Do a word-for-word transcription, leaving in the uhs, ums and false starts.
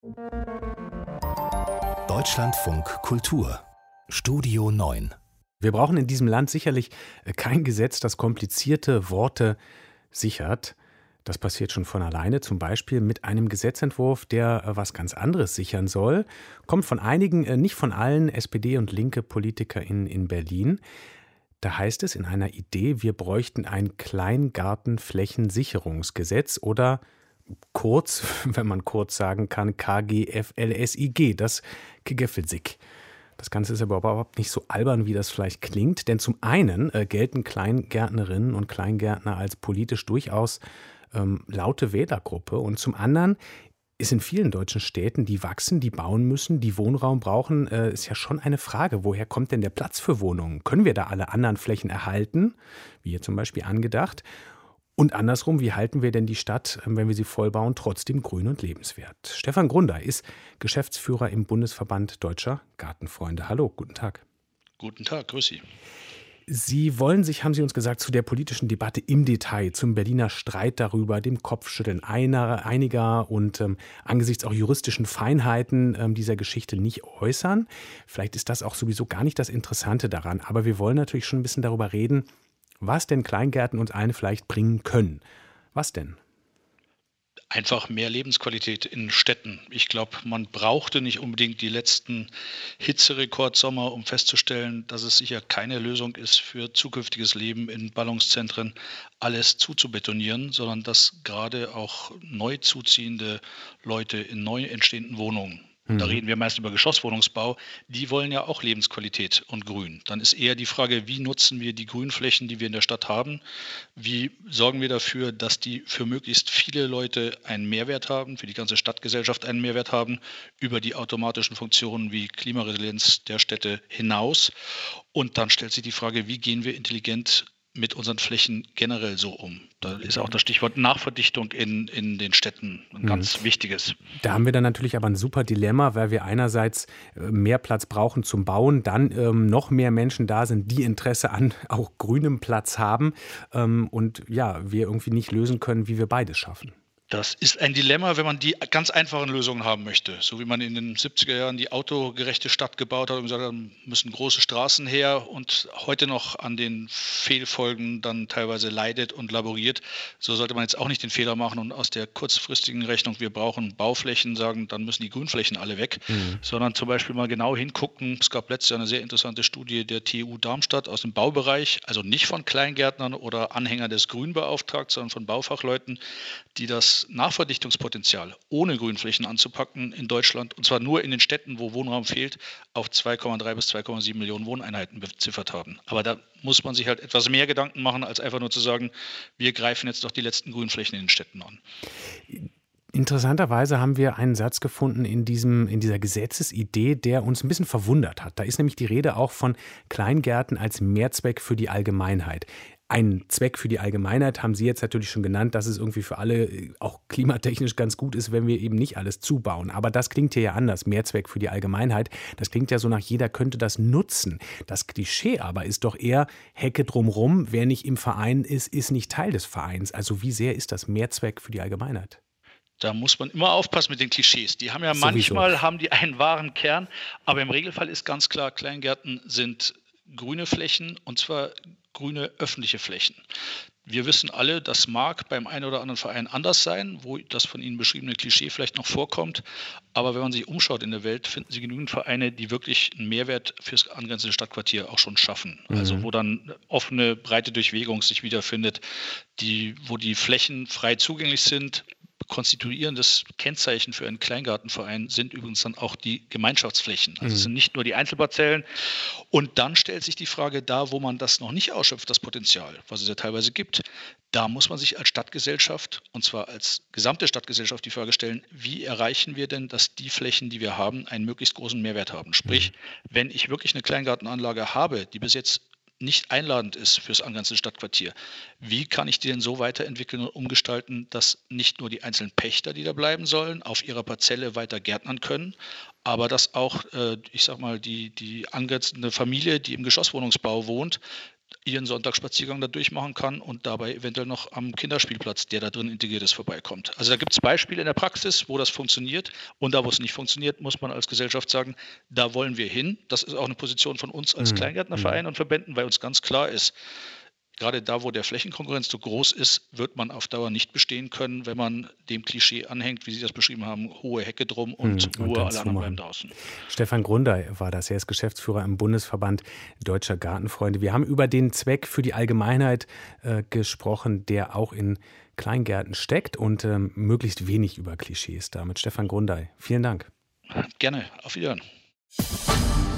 Deutschlandfunk Kultur Studio neun. Wir brauchen in diesem Land sicherlich kein Gesetz, das komplizierte Worte sichert. Das passiert schon von alleine, zum Beispiel mit einem Gesetzentwurf, der was ganz anderes sichern soll. Kommt von einigen, nicht von allen S P D- und linke PolitikerInnen in Berlin. Da heißt es in einer Idee, wir bräuchten ein Kleingartenflächensicherungsgesetz oder kurz, wenn man kurz sagen kann, K G F L S I G, das Kgeflsig. Das Ganze ist aber überhaupt nicht so albern, wie das vielleicht klingt, denn zum einen äh, gelten Kleingärtnerinnen und Kleingärtner als politisch durchaus ähm, laute Wählergruppe und zum anderen ist in vielen deutschen Städten, die wachsen, die bauen müssen, die Wohnraum brauchen, äh, ist ja schon eine Frage, woher kommt denn der Platz für Wohnungen? Können wir da alle anderen Flächen erhalten, wie hier zum Beispiel angedacht? Und andersrum, wie halten wir denn die Stadt, wenn wir sie vollbauen, trotzdem grün und lebenswert? Stefan Grunder ist Geschäftsführer im Bundesverband Deutscher Gartenfreunde. Hallo, guten Tag. Guten Tag, grüß Sie. Sie wollen sich, haben Sie uns gesagt, zu der politischen Debatte im Detail, zum Berliner Streit darüber, dem Kopfschütteln einer, einiger und ähm, angesichts auch juristischen Feinheiten ähm, dieser Geschichte nicht äußern. Vielleicht ist das auch sowieso gar nicht das Interessante daran, aber wir wollen natürlich schon ein bisschen darüber reden, was denn Kleingärten uns allen vielleicht bringen können. Was denn? Einfach mehr Lebensqualität in Städten. Ich glaube, man brauchte nicht unbedingt die letzten Hitzerekordsommer, um festzustellen, dass es sicher keine Lösung ist für zukünftiges Leben in Ballungszentren, alles zuzubetonieren, sondern dass gerade auch neu zuziehende Leute in neu entstehenden Wohnungen, da reden wir meist über Geschosswohnungsbau, die wollen ja auch Lebensqualität und Grün. Dann ist eher die Frage, wie nutzen wir die Grünflächen, die wir in der Stadt haben? Wie sorgen wir dafür, dass die für möglichst viele Leute einen Mehrwert haben, für die ganze Stadtgesellschaft einen Mehrwert haben, über die automatischen Funktionen wie Klimaresilienz der Städte hinaus? Und dann stellt sich die Frage, wie gehen wir intelligent mit unseren Flächen generell so um? Da ist auch das Stichwort Nachverdichtung in, in den Städten ein ganz mhm. wichtiges. Da haben wir dann natürlich aber ein super Dilemma, weil wir einerseits mehr Platz brauchen zum Bauen, dann ähm, noch mehr Menschen da sind, die Interesse an auch grünem Platz haben ähm, und ja, wir irgendwie nicht lösen können, wie wir beides schaffen. Das ist ein Dilemma, wenn man die ganz einfachen Lösungen haben möchte. So wie man in den siebziger Jahren die autogerechte Stadt gebaut hat und gesagt hat, müssen große Straßen her und heute noch an den Fehlfolgen dann teilweise leidet und laboriert. So sollte man jetzt auch nicht den Fehler machen und aus der kurzfristigen Rechnung, wir brauchen Bauflächen, sagen, dann müssen die Grünflächen alle weg. Mhm. Sondern zum Beispiel mal genau hingucken. Es gab letztes Jahr eine sehr interessante Studie der T U Darmstadt aus dem Baubereich, also nicht von Kleingärtnern oder Anhängern des Grünbeauftragten, sondern von Baufachleuten, die das Nachverdichtungspotenzial ohne Grünflächen anzupacken in Deutschland, und zwar nur in den Städten, wo Wohnraum fehlt, auf zwei Komma drei bis zwei Komma sieben Millionen Wohneinheiten beziffert haben. Aber da muss man sich halt etwas mehr Gedanken machen, als einfach nur zu sagen, wir greifen jetzt doch die letzten Grünflächen in den Städten an. Interessanterweise haben wir einen Satz gefunden in, diesem, in dieser Gesetzesidee, der uns ein bisschen verwundert hat. Da ist nämlich die Rede auch von Kleingärten als Mehrzweck für die Allgemeinheit. Ein Zweck für die Allgemeinheit haben Sie jetzt natürlich schon genannt, dass es irgendwie für alle auch klimatechnisch ganz gut ist, wenn wir eben nicht alles zubauen. Aber das klingt hier ja anders, Mehrzweck für die Allgemeinheit. Das klingt ja so nach, jeder könnte das nutzen. Das Klischee aber ist doch eher Hecke drumrum, wer nicht im Verein ist, ist nicht Teil des Vereins. Also wie sehr ist das Mehrzweck für die Allgemeinheit? Da muss man immer aufpassen mit den Klischees. Die haben ja Sowieso. Manchmal haben die einen wahren Kern, aber im Regelfall ist ganz klar, Kleingärten sind grüne Flächen und zwar grüne öffentliche Flächen. Wir wissen alle, das mag beim einen oder anderen Verein anders sein, wo das von Ihnen beschriebene Klischee vielleicht noch vorkommt. Aber wenn man sich umschaut in der Welt, finden Sie genügend Vereine, die wirklich einen Mehrwert fürs angrenzende Stadtquartier auch schon schaffen. Mhm. Also wo dann offene, breite Durchwegung sich wiederfindet, die, wo die Flächen frei zugänglich sind. Konstituierendes Kennzeichen für einen Kleingartenverein sind übrigens dann auch die Gemeinschaftsflächen. Also es sind nicht nur die Einzelparzellen. Und dann stellt sich die Frage, da wo man das noch nicht ausschöpft, das Potenzial, was es ja teilweise gibt, da muss man sich als Stadtgesellschaft, und zwar als gesamte Stadtgesellschaft, die Frage stellen, wie erreichen wir denn, dass die Flächen, die wir haben, einen möglichst großen Mehrwert haben? Sprich, wenn ich wirklich eine Kleingartenanlage habe, die bis jetzt nicht einladend ist fürs angrenzende Stadtquartier. Wie kann ich die denn so weiterentwickeln und umgestalten, dass nicht nur die einzelnen Pächter, die da bleiben sollen, auf ihrer Parzelle weiter gärtnern können, aber dass auch, äh, ich sag mal, die, die angrenzende Familie, die im Geschosswohnungsbau wohnt, ihren Sonntagsspaziergang da durchmachen kann und dabei eventuell noch am Kinderspielplatz, der da drin integriert ist, vorbeikommt. Also da gibt es Beispiele in der Praxis, wo das funktioniert, und da, wo es nicht funktioniert, muss man als Gesellschaft sagen, da wollen wir hin. Das ist auch eine Position von uns als Mhm. Kleingärtnerverein und Verbänden, weil uns ganz klar ist, gerade da, wo der Flächenkonkurrenz so groß ist, wird man auf Dauer nicht bestehen können, wenn man dem Klischee anhängt, wie Sie das beschrieben haben, hohe Hecke drum und Hm, und Ruhe, dann alle anderen zumachen. bleiben draußen. Stefan Grundei war das. Er ist Geschäftsführer im Bundesverband Deutscher Gartenfreunde. Wir haben über den Zweck für die Allgemeinheit äh, gesprochen, der auch in Kleingärten steckt, und ähm, möglichst wenig über Klischees da mit Stefan Grundei. Vielen Dank. Gerne, auf Wiedersehen.